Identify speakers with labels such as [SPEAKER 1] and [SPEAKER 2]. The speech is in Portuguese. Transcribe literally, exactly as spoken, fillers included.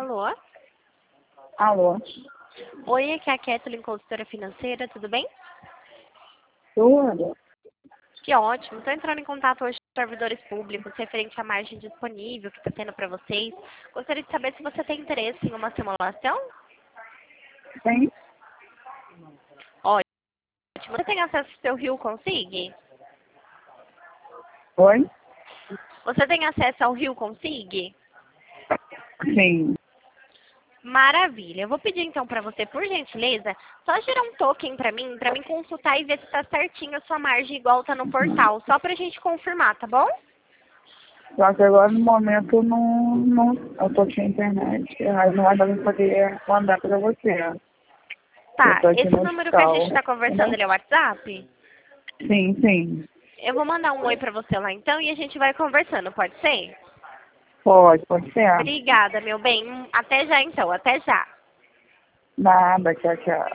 [SPEAKER 1] Alô?
[SPEAKER 2] Alô?
[SPEAKER 1] Oi, aqui é a Kathleen, consultora financeira, tudo bem?
[SPEAKER 2] Tudo?
[SPEAKER 1] Que ótimo. Estou entrando em contato hoje com servidores públicos referente à margem disponível que está tendo para vocês. Gostaria de saber se você tem interesse em uma simulação?
[SPEAKER 2] Sim?
[SPEAKER 1] Ótimo. Você tem acesso ao seu Rio Consig?
[SPEAKER 2] Oi?
[SPEAKER 1] Você tem acesso ao Rio Consig?
[SPEAKER 2] Sim.
[SPEAKER 1] Maravilha. Eu vou pedir então para você, por gentileza, só gerar um token para mim, para mim consultar e ver se está certinho a sua margem igual tá no portal, só para a gente confirmar, tá bom?
[SPEAKER 2] Só que agora no momento não, não eu tô sem internet. Aí não vai dar pra poder mandar pra você. Eu
[SPEAKER 1] Tá,
[SPEAKER 2] tô aqui
[SPEAKER 1] esse
[SPEAKER 2] no
[SPEAKER 1] número que a gente
[SPEAKER 2] hospital.
[SPEAKER 1] está conversando,
[SPEAKER 2] Entendeu?
[SPEAKER 1] ele é o WhatsApp?
[SPEAKER 2] Sim, sim.
[SPEAKER 1] Eu vou mandar um oi para você lá então e a gente vai conversando, pode ser?
[SPEAKER 2] Pode, pode ser.
[SPEAKER 1] Obrigada, meu bem. Até já então, até já.
[SPEAKER 2] Nada, tchau, tchau.